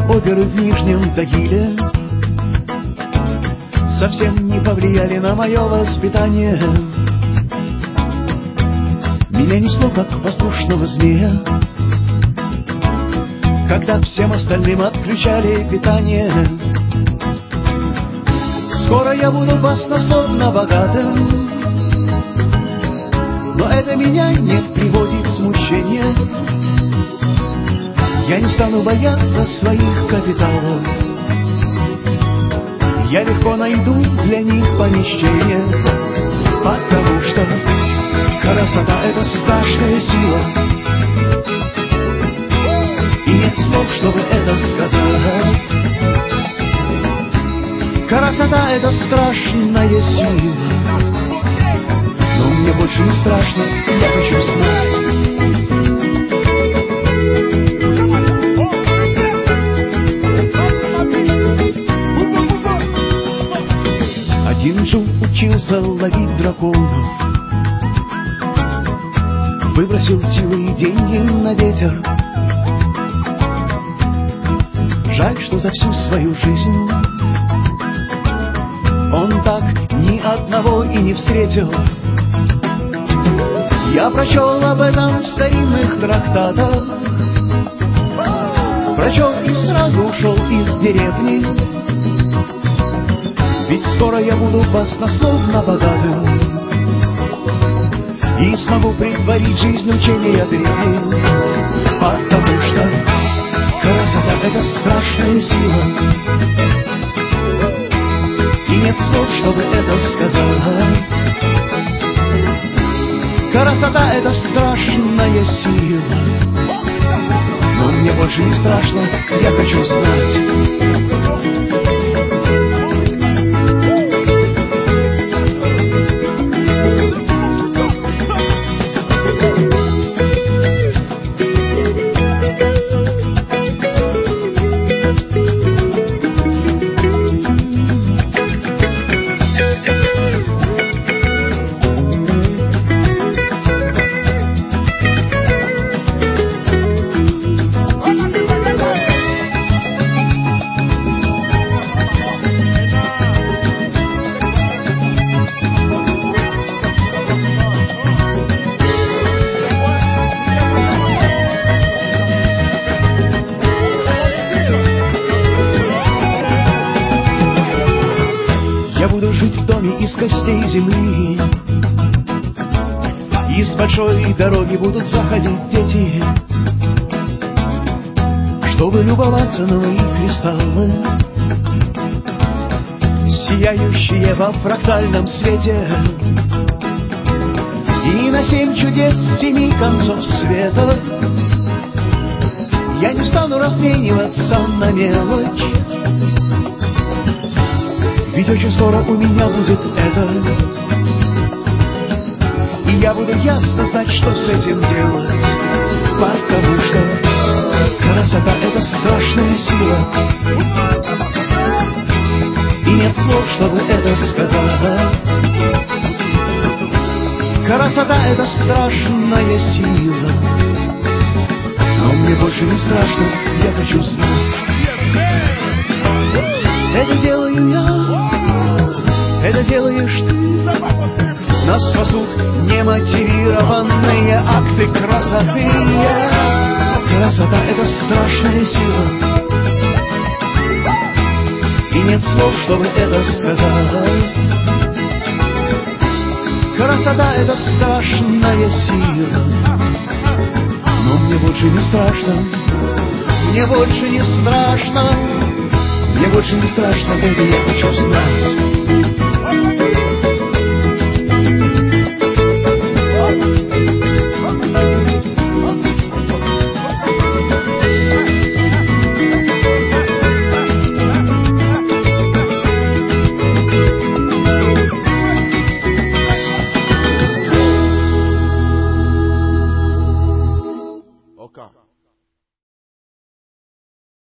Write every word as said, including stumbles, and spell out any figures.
оперы в Нижнем Тагиле совсем не повлияли на мое воспитание. Меня несло, как послушного змея, когда всем остальным отключали питание. Скоро я буду баснословно богатым, но это меня не приводит в смущение. Я не стану бояться своих капиталов, я легко найду для них помещение, потому что красота — это страшная сила, и нет слов, чтобы это сказать. Красота — это страшная сила, но мне больше не страшно, я хочу знать. Один Джун учился ловить драконов, выбросил силы и деньги на ветер. Жаль, что за всю свою жизнь он так ни одного и не встретил. Я прочел об этом в старинных трактатах, прочел и сразу ушел из деревни. Ведь скоро я буду баснословно богатым и смогу притворить жизнь учения древних, потому что красота — это страшная сила, и нет слов, чтобы это сказать. Красота — это страшная сила, но мне больше не страшно, я хочу знать. Буду жить в доме из костей земли, и с большой дороги будут заходить дети, чтобы любоваться на мои кристаллы, сияющие во фрактальном свете. И на семь чудес семи концов света я не стану размениваться на мелочь, ведь очень скоро у меня будет это, и я буду ясно знать, что с этим делать, потому что красота — это страшная сила, и нет слов, чтобы это сказать. Красота — это страшная сила, но мне больше не страшно, я хочу знать. Это делаю я, это делаешь ты, нас спасут немотивированные акты красоты. Красота — это страшная сила, и нет слов, чтобы это сказать. Красота — это страшная сила, но мне больше не страшно, мне больше не страшно. Мне больше не страшно, это я хочу знать. Ока.